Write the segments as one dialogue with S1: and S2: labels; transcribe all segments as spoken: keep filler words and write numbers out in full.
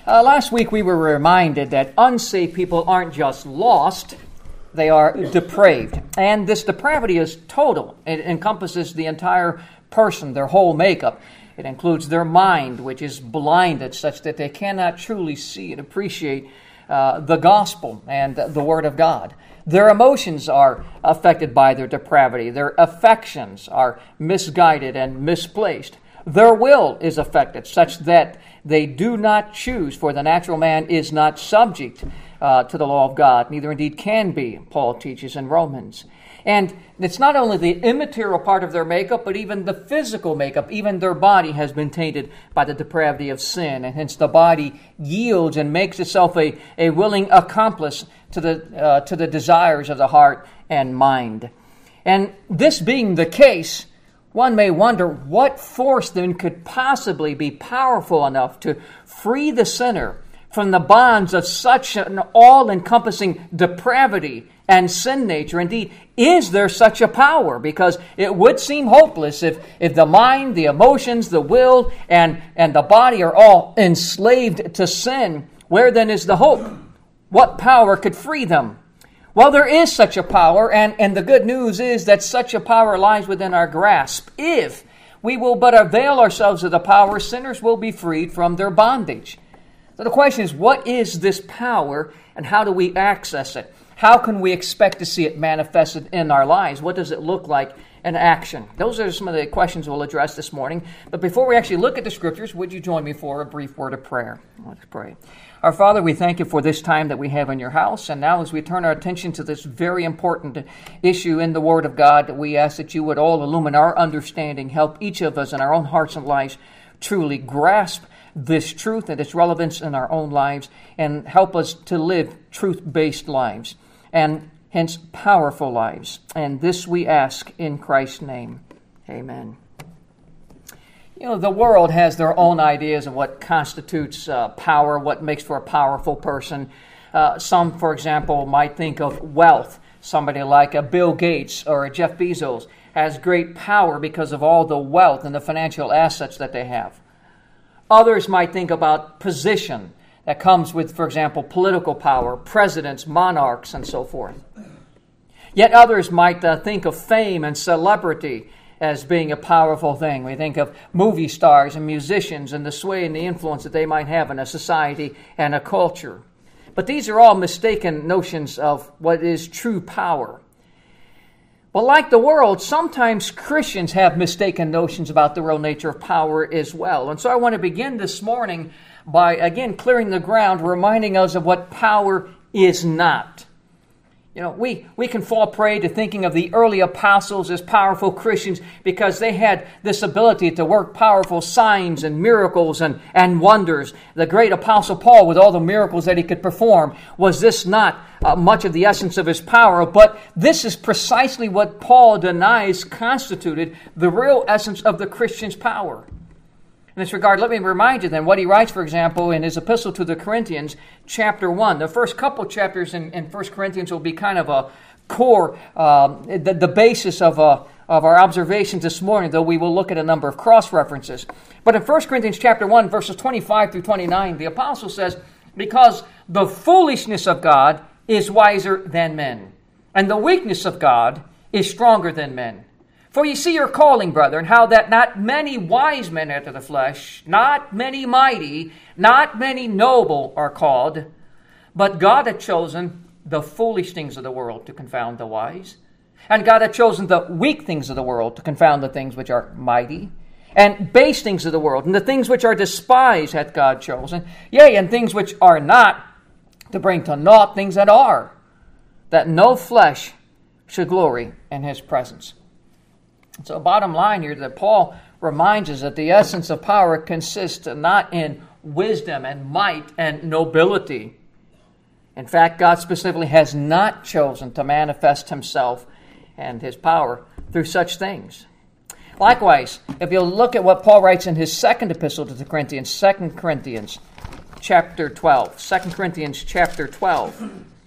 S1: Uh, last week we were reminded that unsaved people aren't just lost, they are depraved. And this depravity is total. It encompasses the entire person, their whole makeup. It includes their mind, which is blinded such that they cannot truly see and appreciate uh, the gospel and the Word of God. Their emotions are affected by their depravity. Their affections are misguided and misplaced. Their will is affected such that they do not choose, for the natural man is not subject uh, to the law of God, neither indeed can be, Paul teaches in Romans. And it's not only the immaterial part of their makeup, but even the physical makeup. Even their body has been tainted by the depravity of sin, and hence the body yields and makes itself a, a willing accomplice to the uh, to the desires of the heart and mind. And this being the case, one may wonder what force then could possibly be powerful enough to free the sinner from the bonds of such an all-encompassing depravity and sin nature. Indeed, is there such a power? Because it would seem hopeless if, if the mind, the emotions, the will, and, and the body are all enslaved to sin. Where then is the hope? What power could free them? Well, there is such a power, and, and the good news is that such a power lies within our grasp. If we will but avail ourselves of the power, sinners will be freed from their bondage. So the question is, what is this power, and how do we access it? How can we expect to see it manifested in our lives? What does it look like in action? Those are some of the questions we'll address this morning. But before we actually look at the Scriptures, would you join me for a brief word of prayer? Let's pray. Our Father, we thank you for this time that we have in your house. And now as we turn our attention to this very important issue in the Word of God, we ask that you would all illumine our understanding, help each of us in our own hearts and lives truly grasp this truth and its relevance in our own lives, and help us to live truth-based lives, and hence powerful lives. And this we ask in Christ's name. Amen. You know, the world has their own ideas of what constitutes uh, power, what makes for a powerful person. Uh, some, for example, might think of wealth. Somebody like a Bill Gates or a Jeff Bezos has great power because of all the wealth and the financial assets that they have. Others might think about position that comes with, for example, political power, presidents, monarchs, and so forth. Yet others might uh, think of fame and celebrity as being a powerful thing. We think of movie stars and musicians and the sway and the influence that they might have in a society and a culture. But these are all mistaken notions of what is true power. But like the world, sometimes Christians have mistaken notions about the real nature of power as well. And so I want to begin this morning by, again, clearing the ground, reminding us of what power is not. You know, we, we can fall prey to thinking of the early apostles as powerful Christians because they had this ability to work powerful signs and miracles and, and wonders. The great apostle Paul, with all the miracles that he could perform, was this not uh, much of the essence of his power? But this is precisely what Paul denies constituted the real essence of the Christian's power. In this regard, let me remind you then what he writes, for example, in his epistle to the Corinthians, chapter one. The first couple chapters in, in First Corinthians will be kind of a core, um, the, the basis of, a, of our observations this morning, though we will look at a number of cross-references. But in First Corinthians chapter one, verses twenty-five through twenty-nine, the apostle says, because the foolishness of God is wiser than men, and the weakness of God is stronger than men. For you see your calling, brethren, how that not many wise men after the flesh, not many mighty, not many noble are called, but God hath chosen the foolish things of the world to confound the wise, and God hath chosen the weak things of the world to confound the things which are mighty, and base things of the world, and the things which are despised hath God chosen, yea, and things which are not, to bring to naught things that are, that no flesh should glory in his presence. So bottom line here, that Paul reminds us that the essence of power consists not in wisdom and might and nobility. In fact, God specifically has not chosen to manifest himself and his power through such things. Likewise, if you'll look at what Paul writes in his second epistle to the Corinthians, Second Corinthians chapter twelve. Second Corinthians chapter twelve.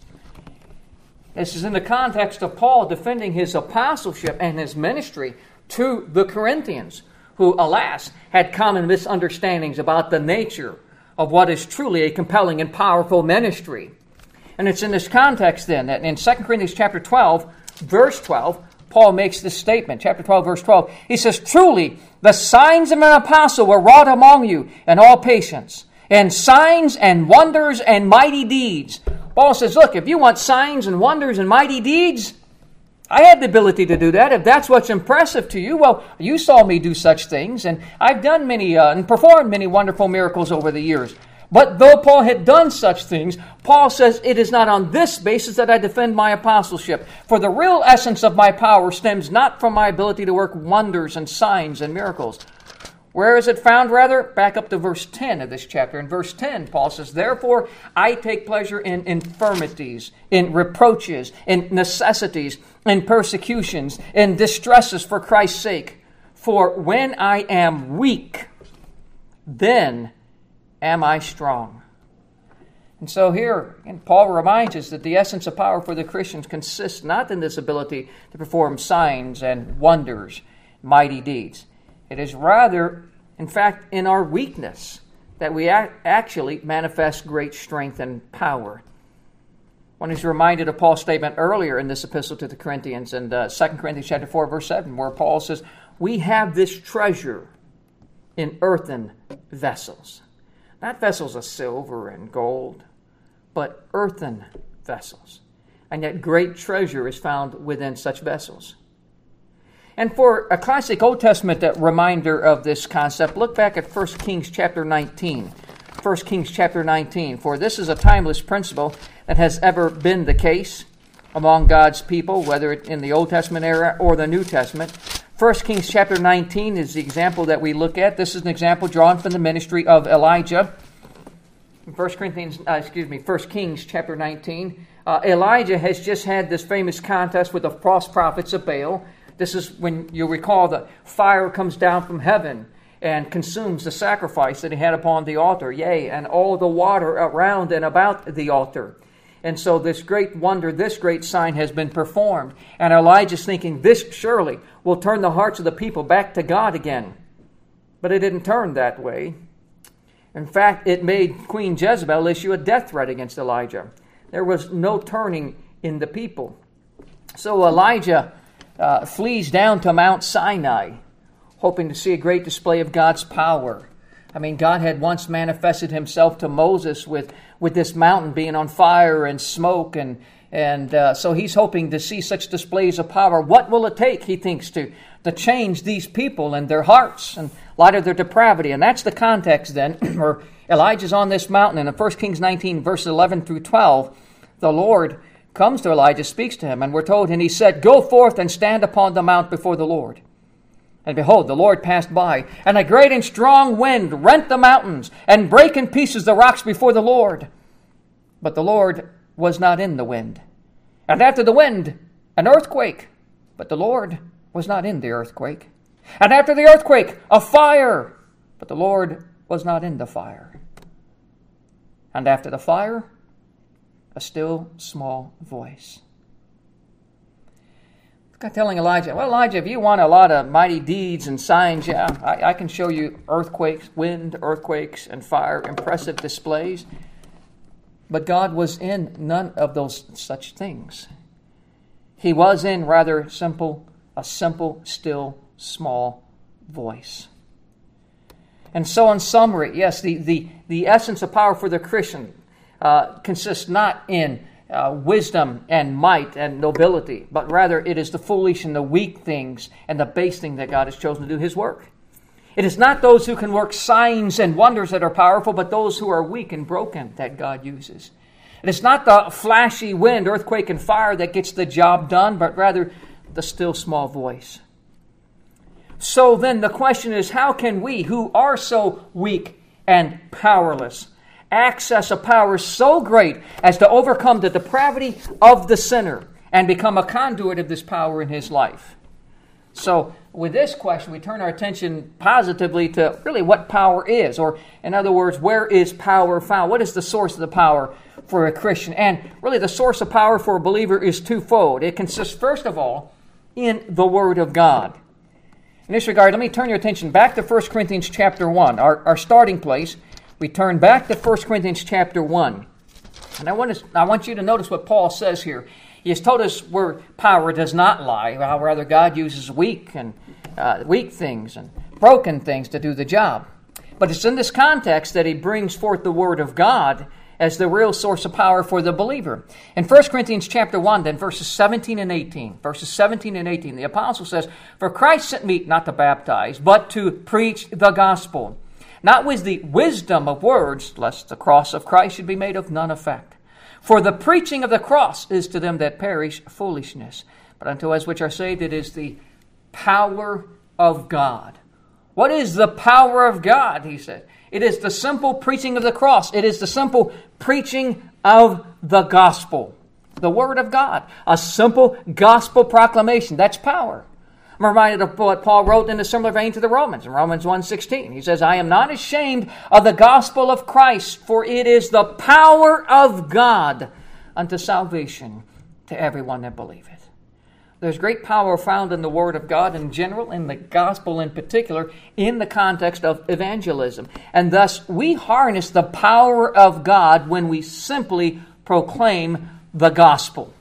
S1: This is in the context of Paul defending his apostleship and his ministry to the Corinthians, who, alas, had common misunderstandings about the nature of what is truly a compelling and powerful ministry. And it's in this context then that in Second Corinthians chapter twelve, verse twelve, Paul makes this statement. Chapter twelve, verse twelve. He says, "Truly, the signs of an apostle were wrought among you in all patience, and signs and wonders and mighty deeds." Paul says, look, if you want signs and wonders and mighty deeds, I have the ability to do that. If that's what's impressive to you, well, you saw me do such things, and I've done many uh, and performed many wonderful miracles over the years. But though Paul had done such things, Paul says, it is not on this basis that I defend my apostleship. For the real essence of my power stems not from my ability to work wonders and signs and miracles. Where is it found, rather? Back up to verse ten of this chapter. In verse ten, Paul says, "Therefore I take pleasure in infirmities, in reproaches, in necessities, in persecutions, in distresses for Christ's sake. For when I am weak, then am I strong." And so here, and Paul reminds us that the essence of power for the Christians consists not in this ability to perform signs and wonders, mighty deeds. It is rather, in fact, in our weakness that we ac- actually manifest great strength and power. One is reminded of Paul's statement earlier in this epistle to the Corinthians in uh, Second Corinthians chapter four, verse seven, where Paul says, "We have this treasure in earthen vessels." Not vessels of silver and gold, but earthen vessels. And yet great treasure is found within such vessels. And for a classic Old Testament reminder of this concept, look back at First Kings chapter nineteen. First Kings chapter nineteen. For this is a timeless principle that has ever been the case among God's people, whether in the Old Testament era or the New Testament. First Kings chapter nineteen is the example that we look at. This is an example drawn from the ministry of Elijah. In First Corinthians, uh, excuse me, First Kings chapter nineteen, uh, Elijah has just had this famous contest with the false prophets of Baal. This is when you recall the fire comes down from heaven and consumes the sacrifice that he had upon the altar, yea, and all the water around and about the altar. And so this great wonder, this great sign has been performed. And Elijah's thinking, this surely will turn the hearts of the people back to God again. But it didn't turn that way. In fact, it made Queen Jezebel issue a death threat against Elijah. There was no turning in the people. So Elijah uh, flees down to Mount Sinai, hoping to see a great display of God's power. I mean, God had once manifested himself to Moses with, with this mountain being on fire and smoke, and and uh, so he's hoping to see such displays of power. What will it take, he thinks, to, to change these people and their hearts in light of their depravity? And that's the context then, where Elijah's on this mountain, and in First Kings nineteen, verses eleven through twelve, the Lord comes to Elijah, speaks to him, and we're told, and he said, "Go forth and stand upon the mount before the Lord." And behold, the Lord passed by, and a great and strong wind rent the mountains, and brake in pieces the rocks before the Lord. But the Lord was not in the wind. And after the wind, an earthquake. But the Lord was not in the earthquake. And after the earthquake, a fire. But the Lord was not in the fire. And after the fire, a still small voice. God telling Elijah, well, Elijah, if you want a lot of mighty deeds and signs, yeah, I, I can show you earthquakes, wind, earthquakes, and fire, impressive displays. But God was in none of those such things. He was in rather simple, a simple, still, small voice. And so in summary, yes, the, the, the essence of power for the Christian uh, consists not in uh, wisdom and might and nobility, but rather it is the foolish and the weak things and the base thing that God has chosen to do His work. It is not those who can work signs and wonders that are powerful, but those who are weak and broken that God uses. It is not the flashy wind, earthquake, and fire that gets the job done, but rather the still small voice. So then the question is, how can we, who are so weak and powerless, access a power so great as to overcome the depravity of the sinner and become a conduit of this power in his life? So with this question, we turn our attention positively to really what power is, or in other words, where is power found? What is the source of the power for a Christian? And really the source of power for a believer is twofold. It consists, first of all, in the Word of God. In this regard, let me turn your attention back to First Corinthians chapter one, our, our starting place. we turn back to First Corinthians chapter one. And I want, to, I want you to notice what Paul says here. He has told us where power does not lie, how rather God uses weak and uh, weak things and broken things to do the job. But it's in this context that he brings forth the Word of God as the real source of power for the believer. In First Corinthians chapter one, then verses seventeen and eighteen, verses seventeen and eighteen, the apostle says, "For Christ sent me not to baptize, but to preach the gospel, not with the wisdom of words, lest the cross of Christ should be made of none effect. For the preaching of the cross is to them that perish foolishness, but unto us which are saved it is the power of God." What is the power of God, he said? It is the simple preaching of the cross. It is the simple preaching of the gospel, the Word of God. A simple gospel proclamation. That's power. I'm reminded of what Paul wrote in a similar vein to the Romans, in Romans one sixteen. He says, "I am not ashamed of the gospel of Christ, for it is the power of God unto salvation to everyone that believeth." There's great power found in the Word of God in general, in the gospel in particular, in the context of evangelism. And thus, we harness the power of God when we simply proclaim the gospel.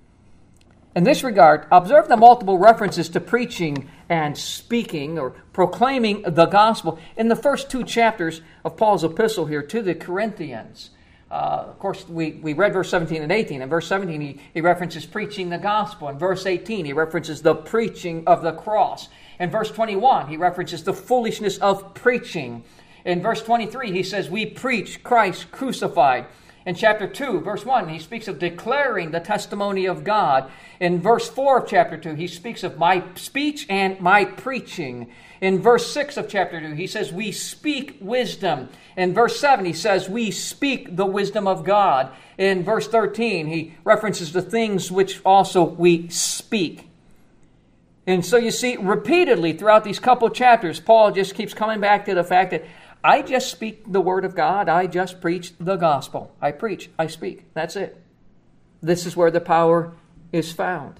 S1: In this regard, observe the multiple references to preaching and speaking or proclaiming the gospel in the first two chapters of Paul's epistle here to the Corinthians. Uh, of course, we, we read verse seventeen and eighteen. In verse seventeen, he, he references preaching the gospel. In verse eighteen, he references the preaching of the cross. In verse twenty-one, he references the foolishness of preaching. In verse twenty-three, he says, "We preach Christ crucified." In chapter two, verse one, he speaks of declaring the testimony of God. In verse four of chapter two, he speaks of my speech and my preaching. In verse six of chapter two, he says, "We speak wisdom." In verse seven, he says, "We speak the wisdom of God." In verse thirteen, he references the things which also we speak. And so you see, repeatedly throughout these couple chapters, Paul just keeps coming back to the fact that I just speak the Word of God. I just preach the gospel. I preach. I speak. That's it. This is where the power is found.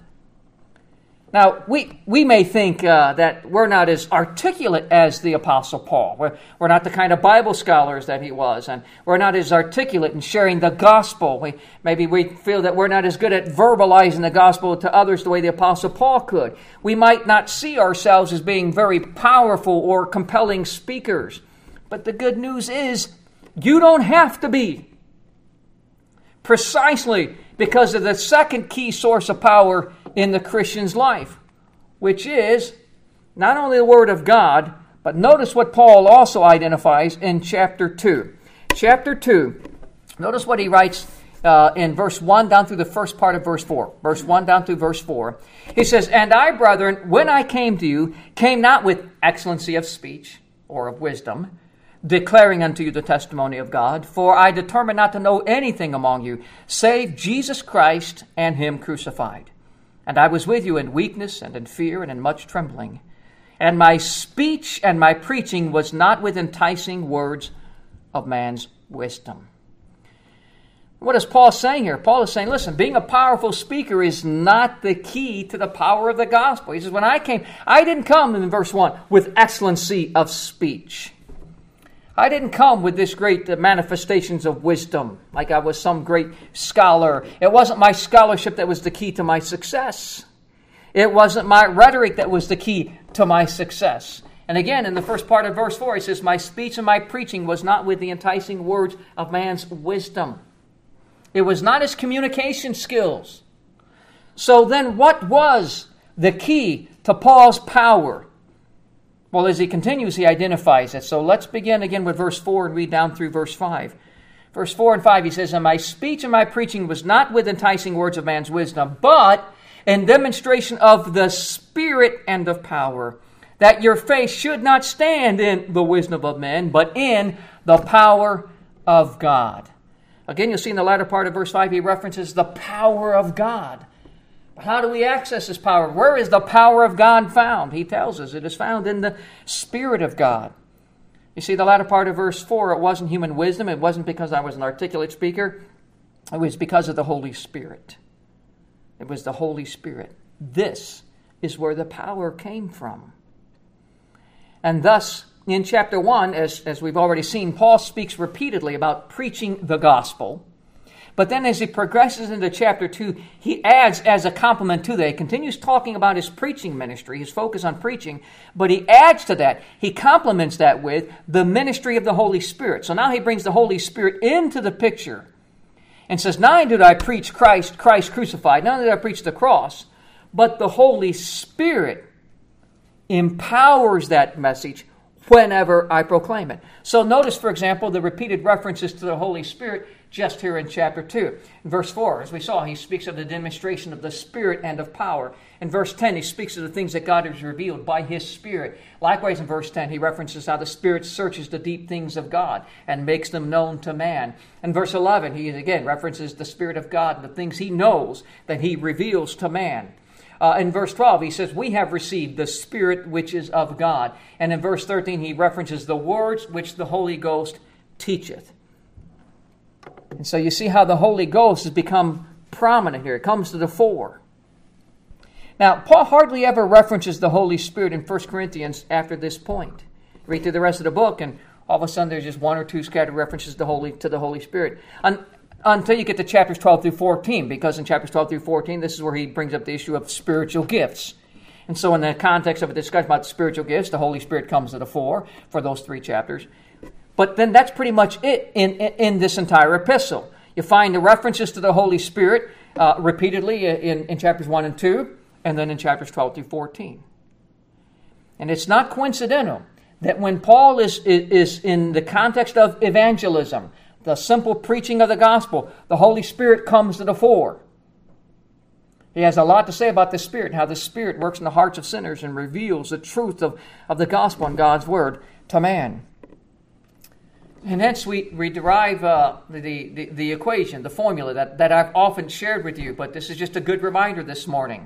S1: Now, we we may think uh, that we're not as articulate as the Apostle Paul. We're, we're not the kind of Bible scholars that he was, and we're not as articulate in sharing the gospel. We, maybe we feel that we're not as good at verbalizing the gospel to others the way the Apostle Paul could. We might not see ourselves as being very powerful or compelling speakers. But the good news is, you don't have to be. Precisely because of the second key source of power in the Christian's life, which is not only the Word of God, but notice what Paul also identifies in chapter two. Chapter two, notice what he writes uh, in verse one down through the first part of verse four. Verse one down through verse four. He says, "And I, brethren, when I came to you, came not with excellency of speech or of wisdom, declaring unto you the testimony of God, for I determined not to know anything among you, save Jesus Christ and Him crucified. And I was with you in weakness and in fear and in much trembling. And my speech and my preaching was not with enticing words of man's wisdom." What is Paul saying here? Paul is saying, listen, being a powerful speaker is not the key to the power of the gospel. He says, when I came, I didn't come, in verse one, with excellency of speech. I didn't come with this great manifestations of wisdom, like I was some great scholar. It wasn't my scholarship that was the key to my success. It wasn't my rhetoric that was the key to my success. And again, in the first part of verse four, he says, "My speech and my preaching was not with the enticing words of man's wisdom." It was not his communication skills. So then what was the key to Paul's power? Well, as he continues, he identifies it. So let's begin again with verse four and read down through verse five. Verse four and five, he says, "And my speech and my preaching was not with enticing words of man's wisdom, but in demonstration of the Spirit and of power, that your faith should not stand in the wisdom of men, but in the power of God." Again, you'll see in the latter part of verse five, he references the power of God. But how do we access this power? Where is the power of God found? He tells us it is found in the Spirit of God. You see, the latter part of verse four, it wasn't human wisdom. It wasn't because I was an articulate speaker. It was because of the Holy Spirit. It was the Holy Spirit. This is where the power came from. And thus, in chapter one, as, as we've already seen, Paul speaks repeatedly about preaching the gospel. But then as he progresses into chapter two, he adds as a complement to that, he continues talking about his preaching ministry, his focus on preaching, but he adds to that, he complements that with the ministry of the Holy Spirit. So now he brings the Holy Spirit into the picture and says, not only did I preach Christ, Christ crucified, not only did I preach the cross, but the Holy Spirit empowers that message whenever I proclaim it. So notice, for example, the repeated references to the Holy Spirit just here in chapter two. In verse four, as we saw, he speaks of the demonstration of the Spirit and of power. In verse ten, he speaks of the things that God has revealed by His Spirit. Likewise, in verse ten, he references how the Spirit searches the deep things of God and makes them known to man. In verse eleven, he again references the Spirit of God and the things He knows that He reveals to man. Uh, in verse twelve, he says, we have received the Spirit which is of God. And in verse thirteen, he references the words which the Holy Ghost teacheth. And so you see how the Holy Ghost has become prominent here. It comes to the fore. Now, Paul hardly ever references the Holy Spirit in First Corinthians after this point. Read through the rest of the book, and all of a sudden there's just one or two scattered references to the Holy, to the Holy Spirit. Un, until you get to chapters twelve through fourteen, because in chapters twelve through fourteen, this is where he brings up the issue of spiritual gifts. And so in the context of a discussion about spiritual gifts, the Holy Spirit comes to the fore for those three chapters. But then that's pretty much it in, in, in this entire epistle. You find the references to the Holy Spirit uh, repeatedly in, in chapters one and two, and then in chapters twelve through fourteen. And it's not coincidental that when Paul is, is in the context of evangelism, the simple preaching of the gospel, the Holy Spirit comes to the fore. He has a lot to say about the Spirit, how the Spirit works in the hearts of sinners and reveals the truth of, of the gospel and God's word to man. And hence we, we derive uh, the, the, the equation, the formula that, that I've often shared with you, but this is just a good reminder this morning.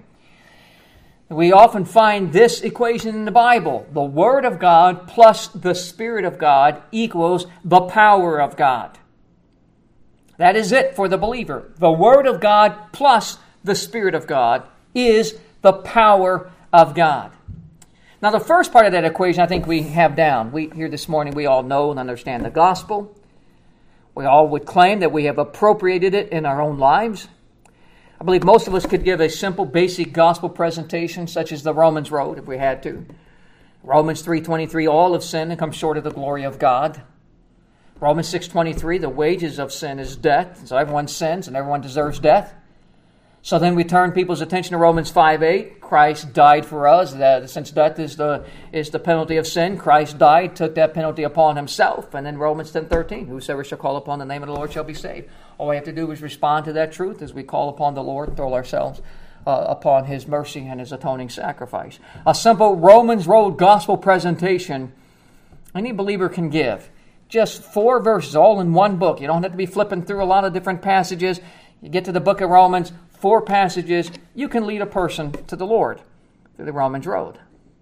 S1: We often find this equation in the Bible. The Word of God plus the Spirit of God equals the power of God. That is it for the believer. The Word of God plus the Spirit of God is the power of God. Now, the first part of that equation I think we have down. We here this morning, we all know and understand the gospel. We all would claim that we have appropriated it in our own lives. I believe most of us could give a simple, basic gospel presentation, such as the Romans Road, if we had to. Romans three twenty-three, all have sinned and come short of the glory of God. Romans six twenty-three, the wages of sin is death. So everyone sins and everyone deserves death. So then we turn people's attention to Romans five eight. Christ died for us. That since death is the is the penalty of sin, Christ died, took that penalty upon himself. And then Romans ten thirteen. Whosoever shall call upon the name of the Lord shall be saved. All we have to do is respond to that truth as we call upon the Lord and throw ourselves uh, upon His mercy and His atoning sacrifice. A simple Romans Road gospel presentation any believer can give. Just four verses, all in one book. You don't have to be flipping through a lot of different passages. You get to the book of Romans, four passages, you can lead a person to the Lord through the Romans Road.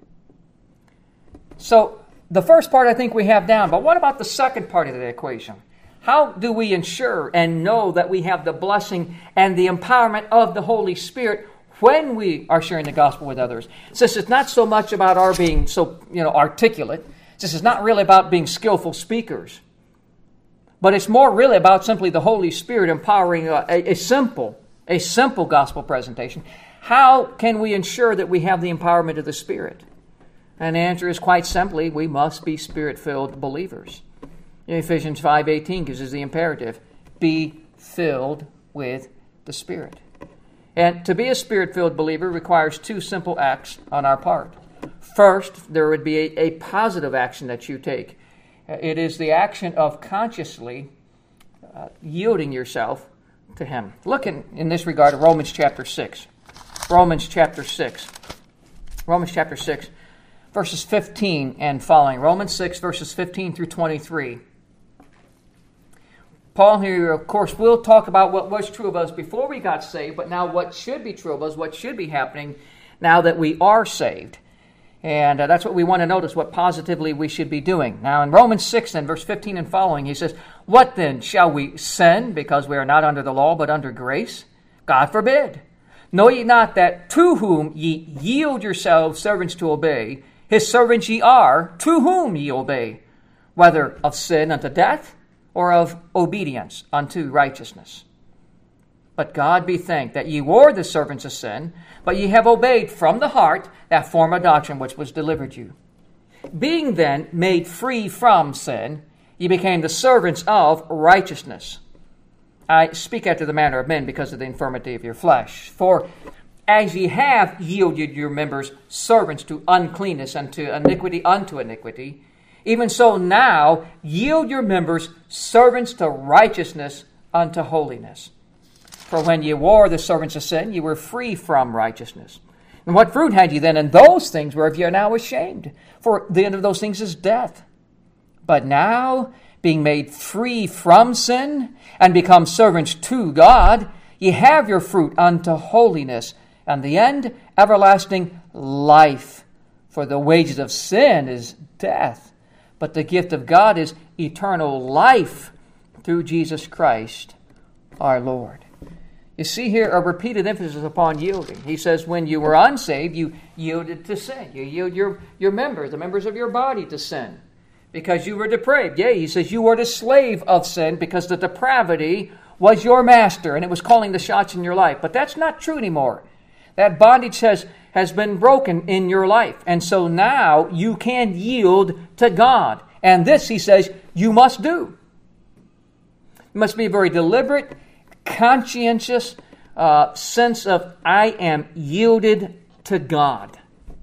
S1: So the first part I think we have down, but what about the second part of the equation? How do we ensure and know that we have the blessing and the empowerment of the Holy Spirit when we are sharing the gospel with others? Since it's not so much about our being so you know articulate, since it's not really about being skillful speakers, but it's more really about simply the Holy Spirit empowering a, a, a simple, a simple gospel presentation. How can we ensure that we have the empowerment of the Spirit? And the answer is quite simply, we must be Spirit-filled believers. Ephesians five eighteen gives us the imperative, be filled with the Spirit. And to be a Spirit-filled believer requires two simple acts on our part. First, there would be a, a positive action that you take. It is the action of consciously uh, yielding yourself to Him. Look in, in this regard at Romans chapter six. Romans chapter six. Romans chapter six, verses fifteen and following. Romans six, verses fifteen through twenty-three. Paul here, of course, will talk about what was true of us before we got saved, but now what should be true of us, what should be happening now that we are saved. And uh, that's what we want to notice, what positively we should be doing. Now in Romans six, then, verse fifteen and following, he says, what then? Shall we sin because we are not under the law, but under grace? God forbid. Know ye not that to whom ye yield yourselves servants to obey, His servants ye are, to whom ye obey, whether of sin unto death, or of obedience unto righteousness. But God be thanked that ye were the servants of sin, but ye have obeyed from the heart that form of doctrine which was delivered you. Being then made free from sin, ye became the servants of righteousness. I speak after the manner of men because of the infirmity of your flesh. For as ye have yielded your members servants to uncleanness and to iniquity unto iniquity, even so now yield your members servants to righteousness unto holiness. For when ye were the servants of sin, ye were free from righteousness. And what fruit had ye then in those things whereof ye are now ashamed? For the end of those things is death. But now, being made free from sin, and become servants to God, ye have your fruit unto holiness, and the end everlasting life. For the wages of sin is death, but the gift of God is eternal life through Jesus Christ our Lord. You see here a repeated emphasis upon yielding. He says when you were unsaved, you yielded to sin. You yield your, your members, the members of your body, to sin because you were depraved. Yea, he says you were the slave of sin because the depravity was your master and it was calling the shots in your life. But that's not true anymore. That bondage has, has been broken in your life. And so now you can yield to God. And this, he says, you must do. You must be very deliberate, conscientious uh, sense of I am yielded to God.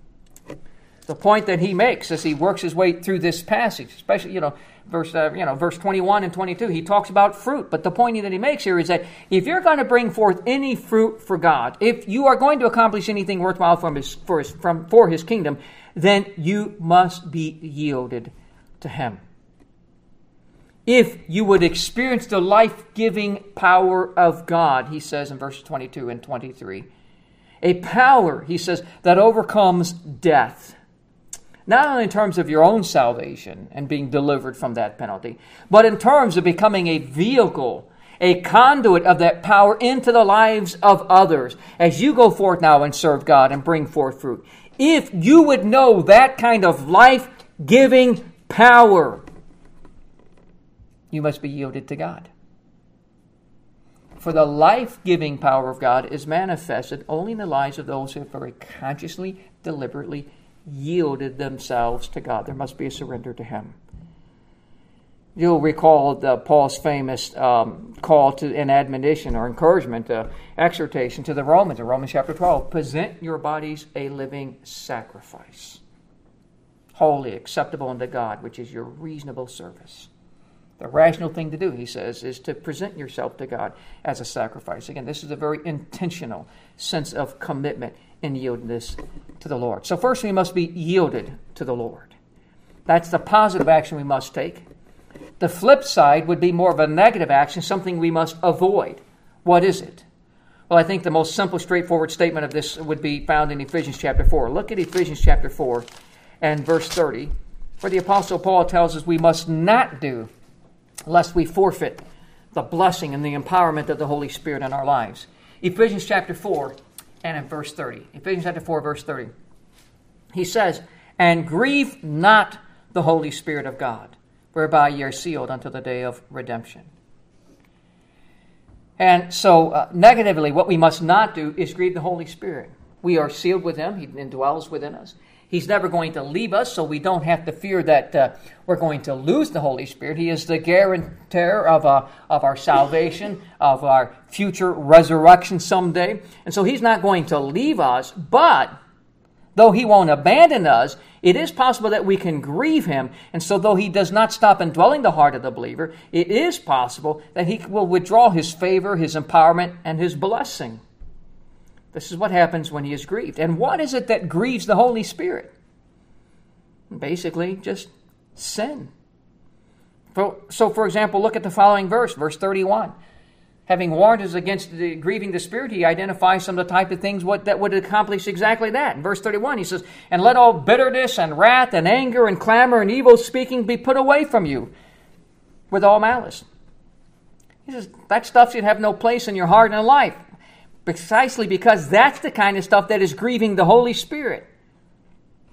S1: The point that he makes as he works his way through this passage, especially you know verse uh, you know verse twenty-one and twenty-two, he talks about fruit. But the point that he makes here is that if you're going to bring forth any fruit for God, if you are going to accomplish anything worthwhile from his, for his from for his kingdom, then you must be yielded to him. If you would experience the life-giving power of God, he says in verses twenty-two and twenty-three, a power, he says, that overcomes death. Not only in terms of your own salvation and being delivered from that penalty, but in terms of becoming a vehicle, a conduit of that power into the lives of others as you go forth now and serve God and bring forth fruit. If you would know that kind of life-giving power, you must be yielded to God. For the life-giving power of God is manifested only in the lives of those who have very consciously, deliberately yielded themselves to God. There must be a surrender to him. You'll recall the, Paul's famous um, call to an admonition or encouragement, uh, exhortation to the Romans in Romans chapter twelve. Present your bodies a living sacrifice, holy, acceptable unto God, which is your reasonable service. The rational thing to do, he says, is to present yourself to God as a sacrifice. Again, this is a very intentional sense of commitment and yieldedness to the Lord. So first we must be yielded to the Lord. That's the positive action we must take. The flip side would be more of a negative action, something we must avoid. What is it? Well, I think the most simple, straightforward statement of this would be found in Ephesians chapter four. Look at Ephesians chapter four and verse thirty, where the Apostle Paul tells us we must not do lest we forfeit the blessing and the empowerment of the Holy Spirit in our lives. Ephesians chapter four and in verse thirty. Ephesians chapter four, verse thirty. He says, and grieve not the Holy Spirit of God, whereby ye are sealed unto the day of redemption. And so, uh, negatively, what we must not do is grieve the Holy Spirit. We are sealed with him. He indwells within us. He's never going to leave us, so we don't have to fear that uh, we're going to lose the Holy Spirit. He is the guarantor of, uh, of our salvation, of our future resurrection someday. And so he's not going to leave us, but though he won't abandon us, it is possible that we can grieve him. And so though he does not stop indwelling the heart of the believer, it is possible that he will withdraw his favor, his empowerment, and his blessing. This is what happens when he is grieved. And what is it that grieves the Holy Spirit? Basically, just sin. So, for example, look at the following verse, verse thirty-one. Having warned us against the grieving the Spirit, he identifies some of the type of things what, that would accomplish exactly that. In verse thirty-one, he says, and let all bitterness and wrath and anger and clamor and evil speaking be put away from you with all malice. He says, that stuff should have no place in your heart and life. Precisely because that's the kind of stuff that is grieving the Holy Spirit.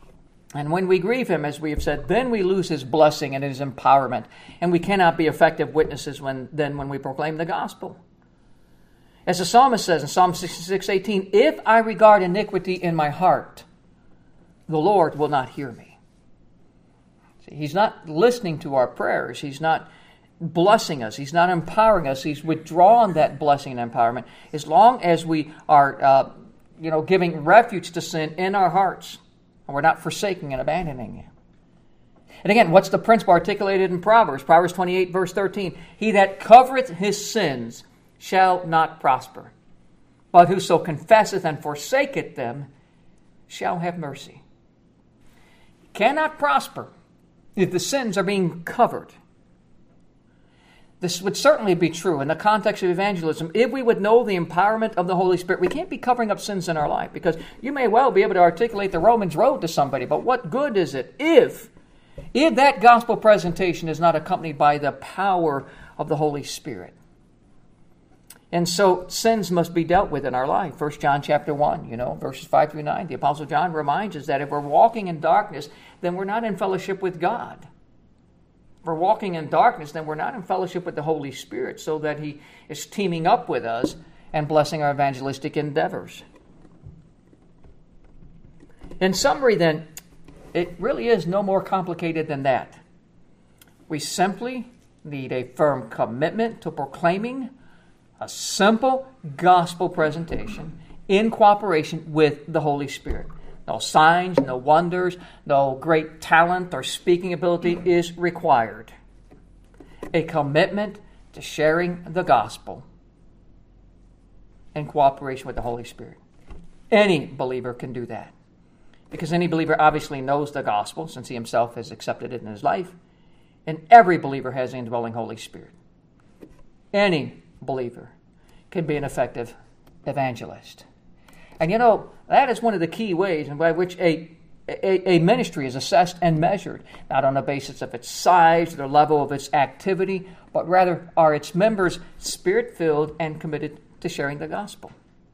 S1: And when we grieve him, as we have said, then we lose his blessing and his empowerment. And we cannot be effective witnesses when, then when we proclaim the gospel. As the psalmist says in Psalm sixty-six eighteen, if I regard iniquity in my heart, the Lord will not hear me. See, he's not listening to our prayers. He's not blessing us. He's not empowering us. He's withdrawn that blessing and empowerment. As long as we are uh, you know, giving refuge to sin in our hearts, and we're not forsaking and abandoning it. And again, what's the principle articulated in Proverbs? Proverbs twenty-eight, verse thirteen. He that covereth his sins shall not prosper, but whoso confesseth and forsaketh them shall have mercy. Cannot prosper if the sins are being covered. This would certainly be true in the context of evangelism. If we would know the empowerment of the Holy Spirit, we can't be covering up sins in our life, because you may well be able to articulate the Romans road to somebody, but what good is it if, if that gospel presentation is not accompanied by the power of the Holy Spirit? And so sins must be dealt with in our life. First John chapter one, you know, verses five through nine. The Apostle John reminds us that if we're walking in darkness, then we're not in fellowship with God. If we're walking in darkness, then we're not in fellowship with the Holy Spirit, so that he is teaming up with us and blessing our evangelistic endeavors. In summary, then, it really is no more complicated than that. We simply need a firm commitment to proclaiming a simple gospel presentation in cooperation with the Holy Spirit. No signs, no wonders, no great talent or speaking ability is required. A commitment to sharing the gospel in cooperation with the Holy Spirit. Any believer can do that, because any believer obviously knows the gospel, since he himself has accepted it in his life, and every believer has the indwelling Holy Spirit. Any believer can be an effective evangelist. And you know, that is one of the key ways in by which a, a, a ministry is assessed and measured, not on the basis of its size or the level of its activity, but rather are its members spirit-filled and committed to sharing the gospel.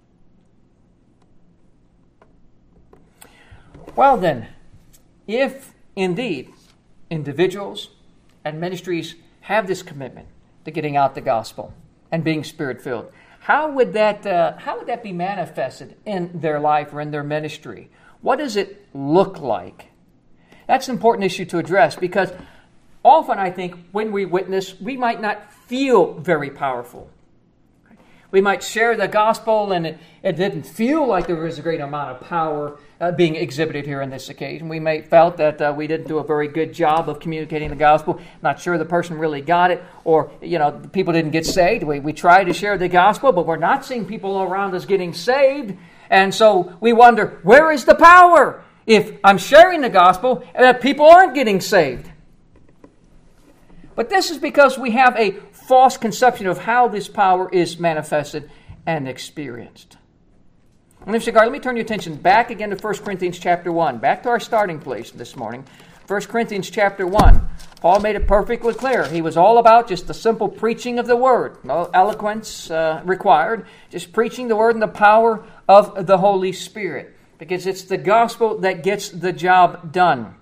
S1: Well then, if indeed individuals and ministries have this commitment to getting out the gospel and being spirit-filled, how would that uh, how would that be manifested in their life or in their ministry? What does it look like? That's an important issue to address, because often I think when we witness, we might not feel very powerful. We might share the gospel and it, it didn't feel like there was a great amount of power uh, being exhibited here on this occasion. We may felt that uh, we didn't do a very good job of communicating the gospel. Not sure the person really got it, or, you know, people didn't get saved. We, we tried to share the gospel, but we're not seeing people around us getting saved. And so we wonder, where is the power if I'm sharing the gospel and that people aren't getting saved? But this is because we have a false conception of how this power is manifested and experienced. In this regard, let me turn your attention back again to First Corinthians chapter one, back to our starting place this morning. First Corinthians chapter one. Paul made it perfectly clear. He was all about just the simple preaching of the word. No eloquence uh, required. Just preaching the word in the power of the Holy Spirit. Because it's the gospel that gets the job done.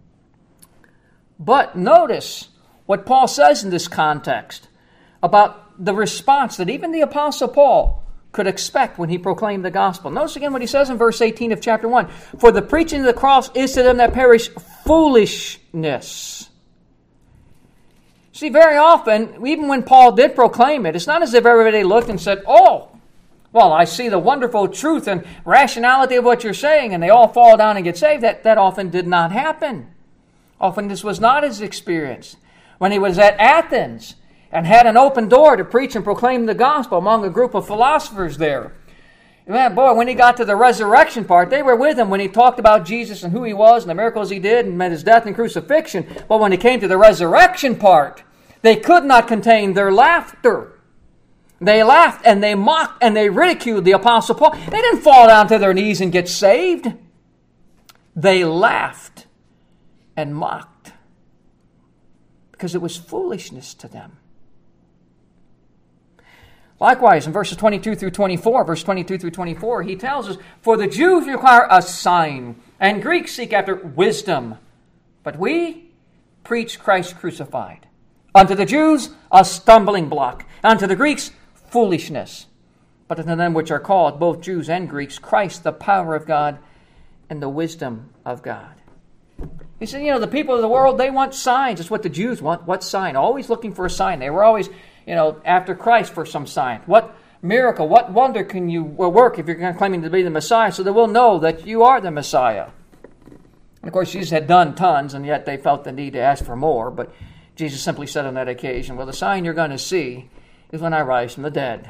S1: But notice what Paul says in this context about the response that even the Apostle Paul could expect when he proclaimed the gospel. Notice again what he says in verse eighteen of chapter one. For the preaching of the cross is to them that perish foolishness. See, very often, even when Paul did proclaim it, it's not as if everybody looked and said, oh, well, I see the wonderful truth and rationality of what you're saying, and they all fall down and get saved. That, that often did not happen. Often this was not his experience. When he was at Athens and had an open door to preach and proclaim the gospel among a group of philosophers there. Man, boy, when he got to the resurrection part, they were with him when he talked about Jesus and who he was and the miracles he did and his death and crucifixion. But when it came to the resurrection part, they could not contain their laughter. They laughed and they mocked and they ridiculed the Apostle Paul. They didn't fall down to their knees and get saved. They laughed and mocked because it was foolishness to them. Likewise, in verses twenty-two through twenty-four, verse twenty-two through twenty-four, he tells us, "For the Jews require a sign, and Greeks seek after wisdom. But we preach Christ crucified. Unto the Jews, a stumbling block. Unto the Greeks, foolishness. But unto them which are called, both Jews and Greeks, Christ, the power of God and the wisdom of God." He said, you know, the people of the world, they want signs. It's what the Jews want. What sign? Always looking for a sign. They were always, you know, after Christ for some sign. What miracle, what wonder can you work if you're claiming to be the Messiah, so that we'll know that you are the Messiah? And of course, Jesus had done tons, and yet they felt the need to ask for more. But Jesus simply said on that occasion, well, the sign you're going to see is when I rise from the dead.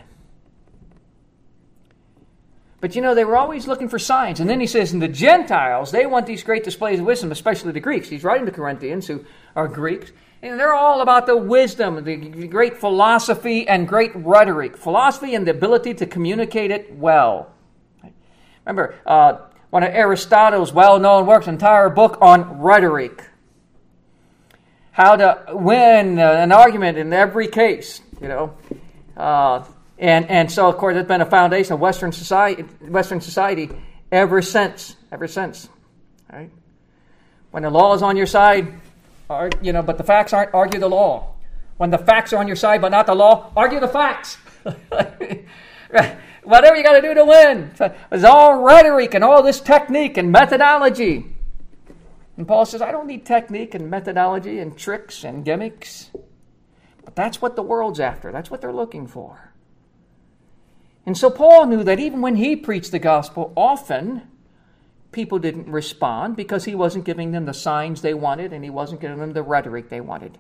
S1: But, you know, they were always looking for signs. And then he says, and the Gentiles, they want these great displays of wisdom, especially the Greeks. He's writing to Corinthians, who are Greeks. And they're all about the wisdom, the great philosophy and great rhetoric. Philosophy and the ability to communicate it well. Remember, uh, one of Aristotle's well-known works, an entire book on rhetoric. How to win uh, an argument in every case, you know. Uh, and and so, of course, it's been a foundation of Western society, Western society ever since, ever since. All right? When the law is on your side, Ar- you know, but the facts aren't, argue the law. When the facts are on your side but not the law, argue the facts. Whatever you got to do to win. It's all rhetoric and all this technique and methodology. And Paul says, I don't need technique and methodology and tricks and gimmicks. But that's what the world's after. That's what they're looking for. And so Paul knew that even when he preached the gospel, often people didn't respond because he wasn't giving them the signs they wanted and he wasn't giving them the rhetoric they wanted.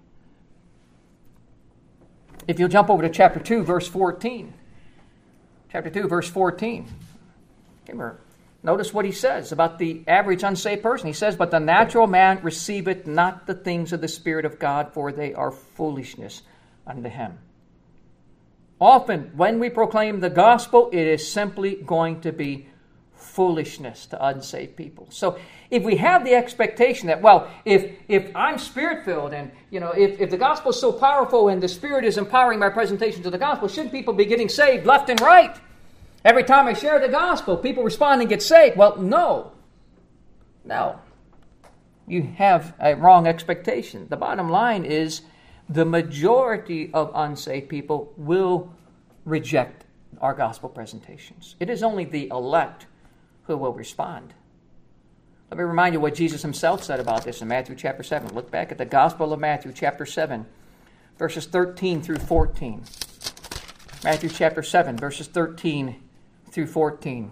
S1: If you'll jump over to chapter two, verse fourteen. Chapter two, verse fourteen. Remember, notice what he says about the average unsaved person. He says, but the natural man receiveth not the things of the Spirit of God, for they are foolishness unto him. Often, when we proclaim the gospel, it is simply going to be foolishness to unsaved people. So if we have the expectation that, well, if if I'm Spirit-filled and, you know, if, if the gospel is so powerful and the Spirit is empowering my presentation to the gospel, shouldn't people be getting saved left and right? Every time I share the gospel, people respond and get saved. Well, no. No. You have a wrong expectation. The bottom line is the majority of unsaved people will reject our gospel presentations. It is only the elect who will respond. Let me remind you what Jesus himself said about this in Matthew chapter seven. Look back at the Gospel of Matthew chapter seven, verses thirteen through fourteen. Matthew chapter seven, verses thirteen through fourteen.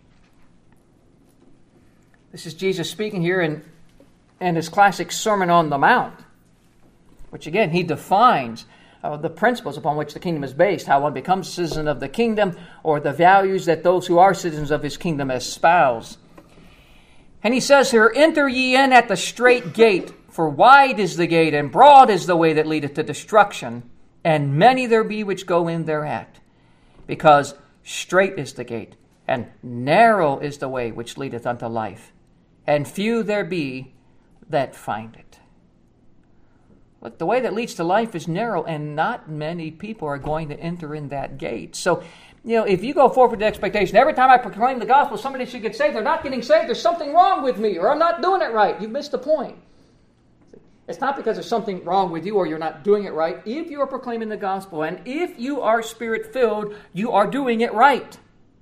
S1: This is Jesus speaking here in, in his classic Sermon on the Mount, which again, he defines uh, the principles upon which the kingdom is based, how one becomes a citizen of the kingdom, or the values that those who are citizens of his kingdom espouse. And he says here, enter ye in at the strait gate, for wide is the gate, and broad is the way that leadeth to destruction, and many there be which go in thereat. Because strait is the gate, and narrow is the way which leadeth unto life, and few there be that find it. Look, the way that leads to life is narrow, and not many people are going to enter in that gate. So, you know, if you go forward with the expectation, every time I proclaim the gospel, somebody should get saved, they're not getting saved, there's something wrong with me, or I'm not doing it right. You've missed the point. It's not because there's something wrong with you or you're not doing it right. If you are proclaiming the gospel, and if you are Spirit-filled, you are doing it right.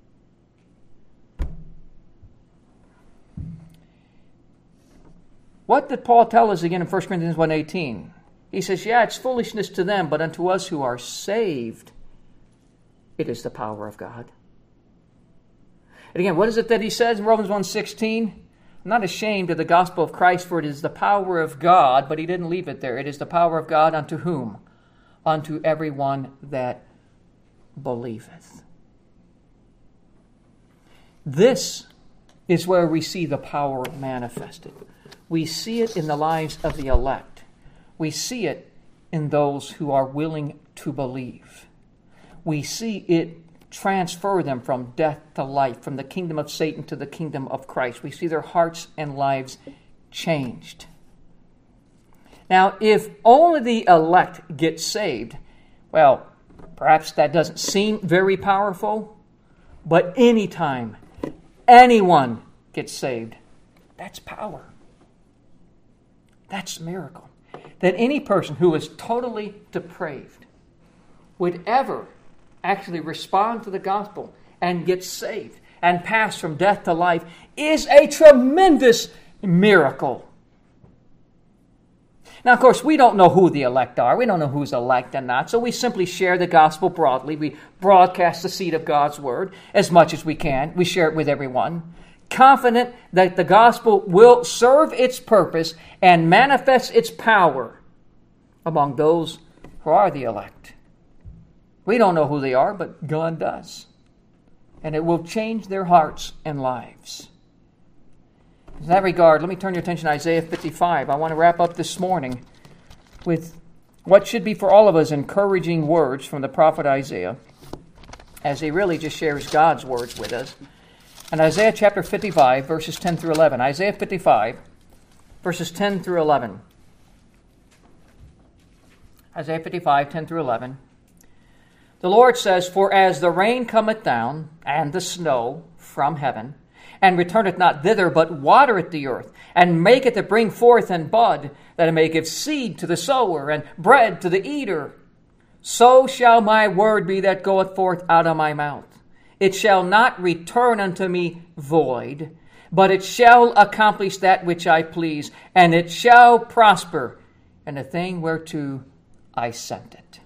S1: What did Paul tell us again in First Corinthians one eighteen? He says, yeah, it's foolishness to them, but unto us who are saved, it is the power of God. And again, what is it that he says in Romans one sixteen? I'm not ashamed of the gospel of Christ, for it is the power of God, but he didn't leave it there. It is the power of God unto whom? Unto everyone that believeth. This is where we see the power manifested. We see it in the lives of the elect. We see it in those who are willing to believe. We see it transfer them from death to life, from the kingdom of Satan to the kingdom of Christ. We see their hearts and lives changed. Now, if only the elect get saved, well, Perhaps that doesn't seem very powerful, but anytime anyone gets saved, that's power. That's a miracle. That any person who is totally depraved would ever actually respond to the gospel and get saved and pass from death to life is a tremendous miracle. Now, of course, we don't know who the elect are. We don't know who's elect and not. So we simply share the gospel broadly. We broadcast the seed of God's word as much as we can. We share it with everyone, confident that the gospel will serve its purpose and manifest its power among those who are the elect. We don't know who they are, but God does. And it will change their hearts and lives. In that regard, let me turn your attention to Isaiah fifty-five. I want to wrap up this morning with what should be for all of us encouraging words from the prophet Isaiah, as he really just shares God's words with us. And Isaiah chapter fifty-five, verses ten through eleven. Isaiah fifty-five, verses ten through eleven. Isaiah fifty-five, ten through eleven. The Lord says, "For as the rain cometh down, and the snow from heaven, and returneth not thither, but watereth the earth, and maketh it bring forth and bud, that it may give seed to the sower, and bread to the eater, so shall my word be that goeth forth out of my mouth. It shall not return unto me void, but it shall accomplish that which I please, and it shall prosper in the thing whereto I sent it."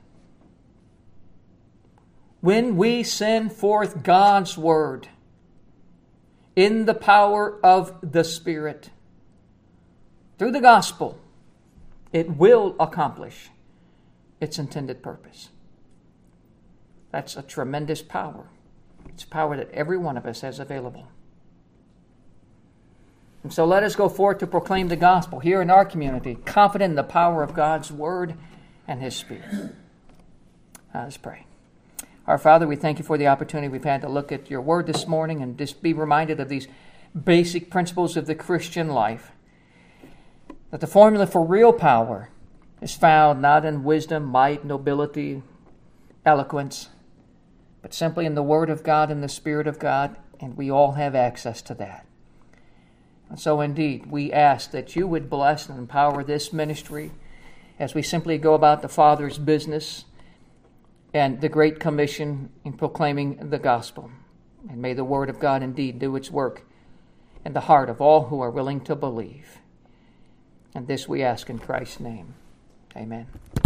S1: When we send forth God's word in the power of the Spirit, through the gospel, it will accomplish its intended purpose. That's a tremendous power. It's power that every one of us has available. And so let us go forth to proclaim the gospel here in our community, confident in the power of God's word and His Spirit. Let us pray. Our Father, we thank you for the opportunity we've had to look at your word this morning and just be reminded of these basic principles of the Christian life. That the formula for real power is found not in wisdom, might, nobility, eloquence, but simply in the Word of God and the Spirit of God, and we all have access to that. And so indeed, we ask that you would bless and empower this ministry as we simply go about the Father's business and the Great Commission in proclaiming the gospel. And may the Word of God indeed do its work in the heart of all who are willing to believe. And this we ask in Christ's name. Amen.